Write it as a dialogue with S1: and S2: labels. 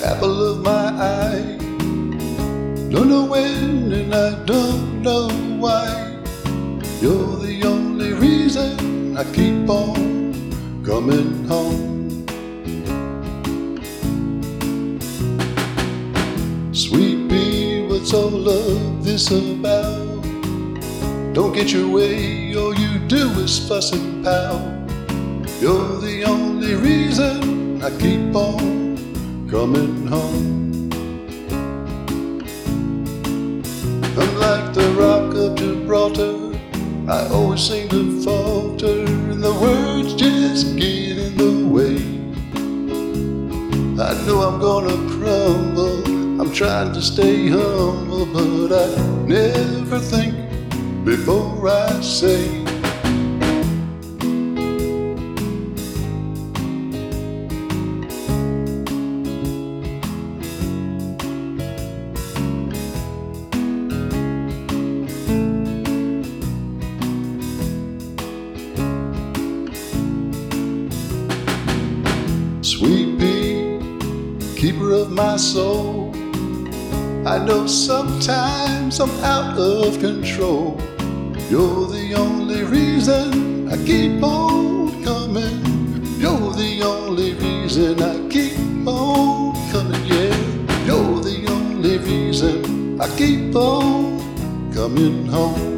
S1: apple of my eye. Don't know when and I don't know why. You're the only reason I keep on coming home. Sweet pea, what's all of this about? Don't get your way, all you do is fuss and pout. You're the only reason I keep on coming home. I'm like the rock of Gibraltar, I always seem to falter, and the words just get in the way. I know I'm gonna crumble, I'm trying to stay humble, but I never think before I say. Sweet pea, keeper of my soul, I know sometimes I'm out of control. You're the only reason I keep on coming. You're the only reason I keep on coming, yeah. You're the only reason I keep on coming home.